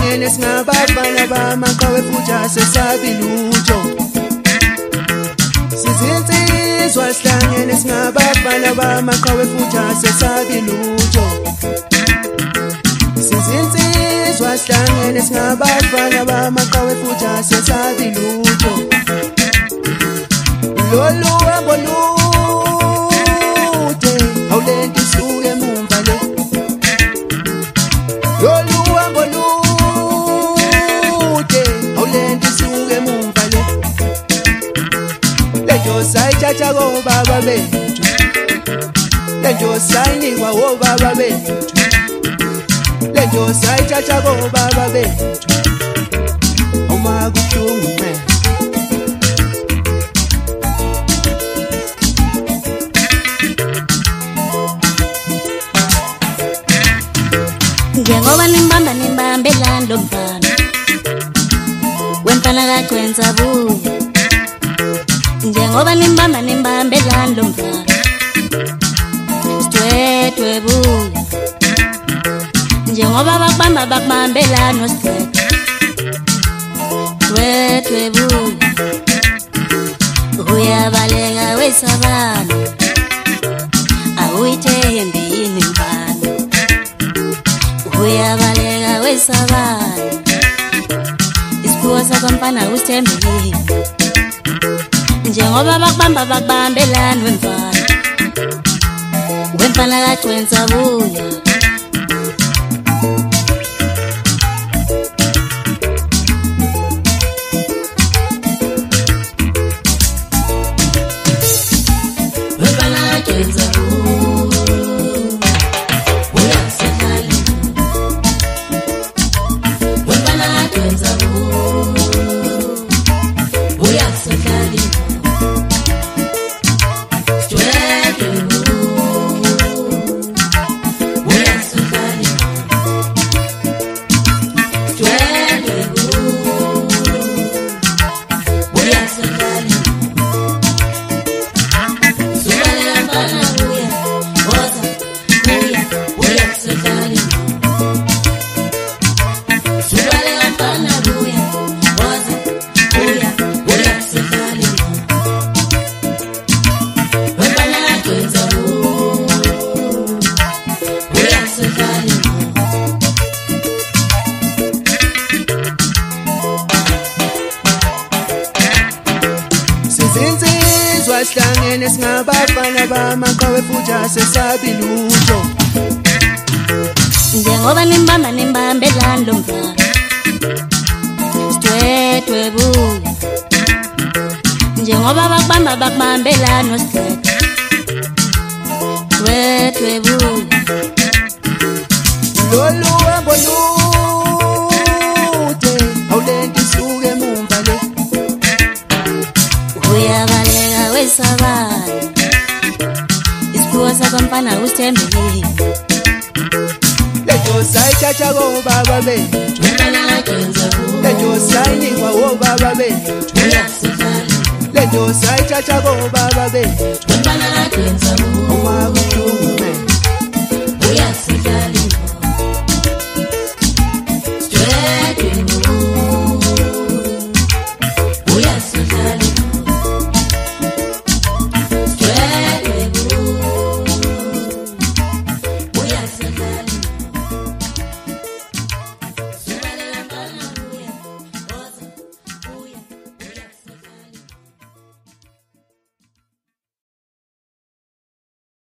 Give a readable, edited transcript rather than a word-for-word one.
sihlangene singabafana bamaqhawe futhi asesabi lutho. Sizinsizwa sihlangene singabafana bamaqhawe futhi asesabi lutho. Sizinsizwa sihlangene singabafana bamaqhawe futhi asesabi lutho. Lolu hambo lude awulento isuke mumva le. Lolu hambo lude awulento isuke mumva le. Lento sayichacha kobaba bethu, lento sayinikwa obaba bethu, lento sayichacha kobaba bethu. Uma kubuhlungu man, njengoba nimbambe lando mfana wemfana kagcwenza buya. Njengoba nimbambe lando mfana sidwedwe buya. Njengoba bakubambe lano sidwedwe buya. Uyabaleka wesabana awuyithembi yini mfana. Uyabaleka wesabana isiphuwa sakwamfana usithembile. Njengoba bakubambe lani wemfana kagcwenza buya. Wemfana kagcwenza Sizinsizwa sihlangene singabafana bamaqhawe futhi asesabi lutho. Njengoba nimbambe lando mfana sidwedwe buya. Njengoba bakubambe lano sidwedwe buya. Lolu hambo lude awulento isuke mumva le. Uyabaleka wesabana isiphuwa sakwamfana usithembile. Lento sayichacha kobaba bethu, lento sayinikwa obaba bethu, lento sayichacha kobaba bethu. Uma kubuhlungu man,